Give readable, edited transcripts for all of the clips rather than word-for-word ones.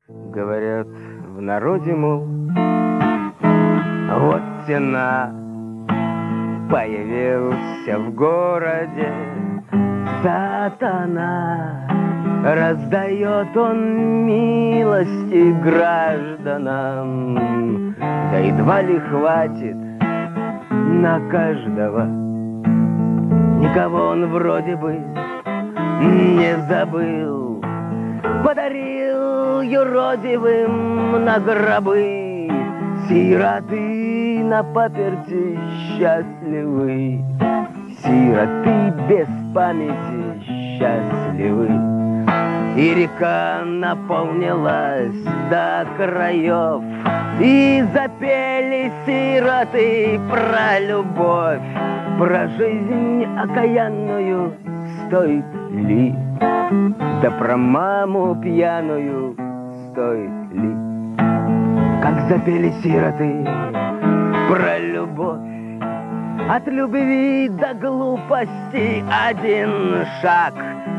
Говорят в народе, мол, вот стена. Появился в городе сатана. Раздает он милости гражданам, да едва ли хватит на каждого. Никого он вроде бы не забыл. Подарил юродивым на гробы. Сироты на паперти счастливы. Сироты без памяти счастливы. И река наполнилась до краев, и запели сироты про любовь, про жизнь окаянную стоит ли, да про маму пьяную стоит ли. Как запели сироты про любовь, от любви до глупости один шаг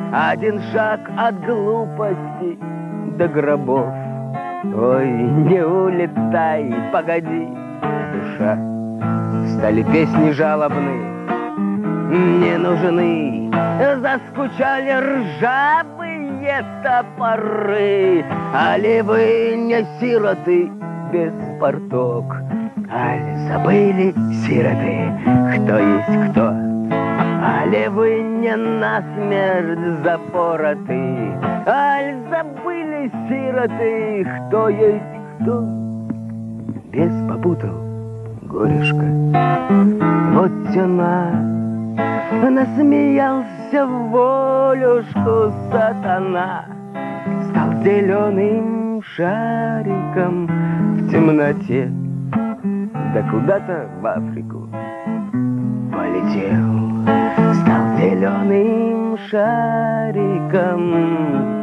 от глупости до гробов. Ой, не улетай, погоди, душа. Стали песни жалобные, не нужны. Заскучали ржавые топоры. Али вы не сироты без порток? Али забыли сироты, кто есть кто? Али вы не насмерть запороты? Аль забыли сироты, кто есть кто? Бес попутал, горюшка, вот тяна. Насмеялся в волюшку сатана. Стал зеленым шариком в темноте, да куда-то в Африку полетел. Стал зеленым шариком